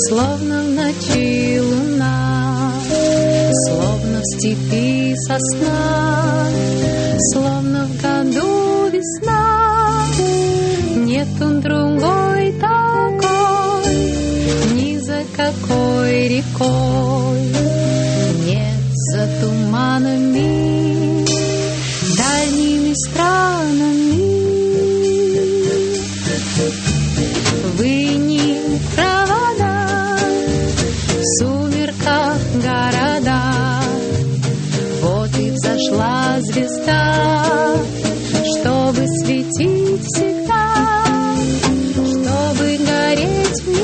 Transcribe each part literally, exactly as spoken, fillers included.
Словно в ночи луна, словно в степи сосна, словно в году весна. Нету другой такой, ни за какой рекой. Нет за туманами, дальними странами. Вынь провода, в сумерках города. Вот и взошла звезда, чтобы светить всегда, чтобы гореть в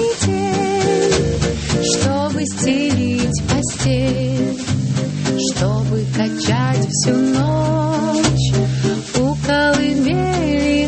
метель, чтобы стелить постель, чтобы качать всю ночь у колыбели.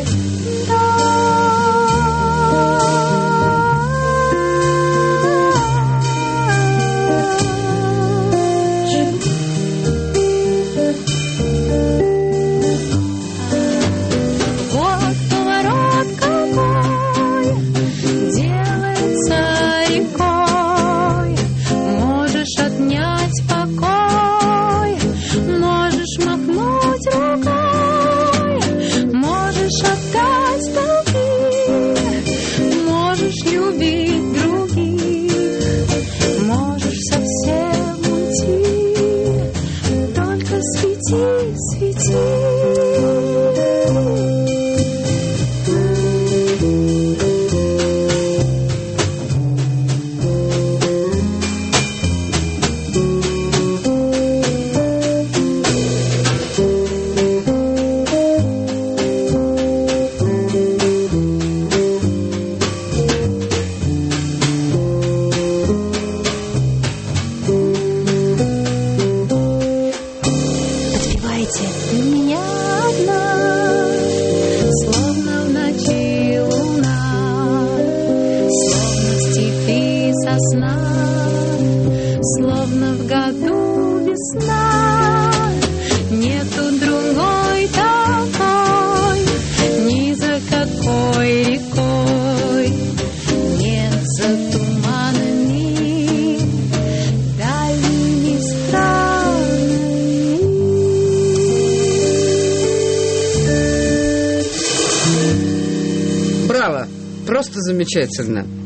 Просто замечательно.